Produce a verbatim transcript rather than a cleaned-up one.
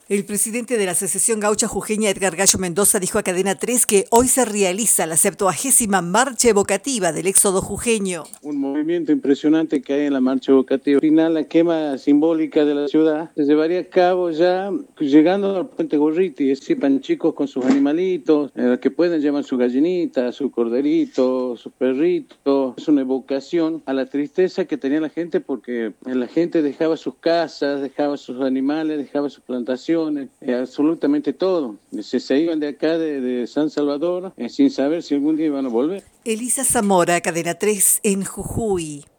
El presidente de la Asociación Gaucha Jujeña, Edgar Gallo Mendoza, dijo a Cadena tres que hoy se realiza la septuagésima marcha evocativa del éxodo jujeño. Un movimiento impresionante que hay en la marcha evocativa. Al final, la quema simbólica de la ciudad se llevaría a cabo ya llegando al puente Gorriti. Es decir, van chicos con sus animalitos, eh, que pueden llevar su gallinita, su corderito, su perrito. Es una evocación a la tristeza que tenía la gente porque la gente dejaba sus casas, dejaba sus animales, dejaba sus plantaciones. Eh, absolutamente todo. Se, se iban de acá, de, de San Salvador, eh, sin saber si algún día iban a volver. Elisa Zamora, Cadena tres en Jujuy.